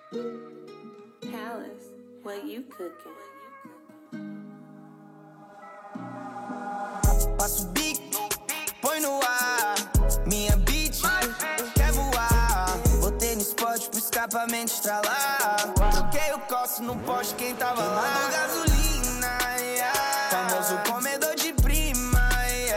Palace, what you cooking? Passo o bico, põe no ar. Minha beat quer voar. Botei no spot pro escapamento estralar. Troquei o coço no poste, quem tava lá? Gasolina, famoso comedor de prima,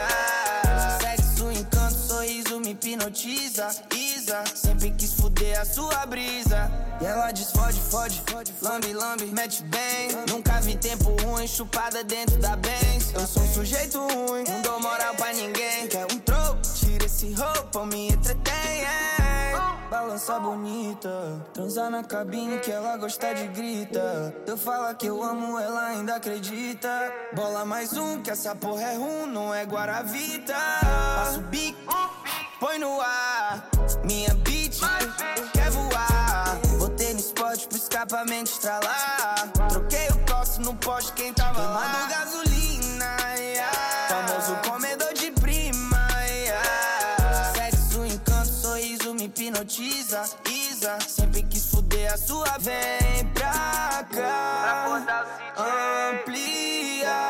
sexo, encanto, sorriso me hipnotiza. Isa, sempre quis fuder a sua brisa. E ela diz fode, fode, lambe, lambe, mete bem. Nunca vi tempo ruim, chupada dentro da Benz. Eu sou um sujeito ruim, não dou moral pra ninguém. Quer um troco, tira esse roupa, me entretém. Balança bonita, transar na cabine que ela gosta de grita. Eu falo que eu amo, ela ainda acredita. Bola mais um, que essa porra é rum, não é Guaravita. Passo o bico, põe no ar. Minha beat quer voar. Botei no spot pro escapamento estralar. Troquei o coço no poste, quem tava lá? Gasolina, famoso comedor de prima, sexo, encanto, sorriso me hipnotiza. Isa, sempre quis fuder a sua. Vem pra cá, amplia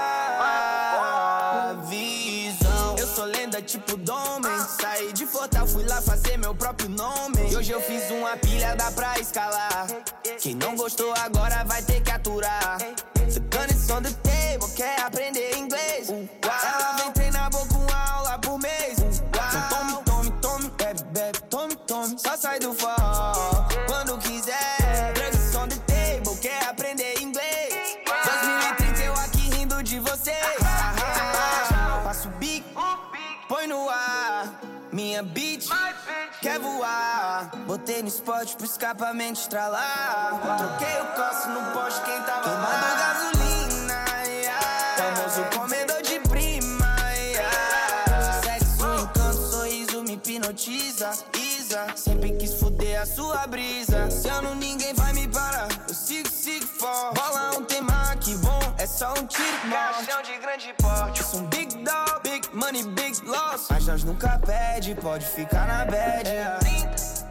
a visão. Eu sou lenda tipo Domen. Saí de Fortal, fui lá fazer meu próprio nome. E hoje eu fiz uma pilha, dá pra escalar. Quem não gostou agora vai ter que aturar. The gun is on the table, quer aprender inglês. Ela vem treinar boca uma aula por mês. Então tome, tome, bebe, bebe, tome, tome. Só sai do forró quando quiser. Drugs on the table, quer aprender inglês. 2030 eu aqui rindo de você. Passo o bico, põe no ar. Minha beat quer voar. Botei no spot pro escapamento estralar. Troquei o coço no poste, quem tava lá? Gasolina, famoso comedor de prima, sexo, encanto, sorriso me hipnotiza. Isa, sempre quis fuder a sua brisa. Esse ano ninguém vai me parar, eu sigo, sigo forte. Bola um tema que bom, é só um tiro Caixão de grande porte. eu sou um big dog, big money, big loss. Mas nós nunca perde, pode ficar na bad.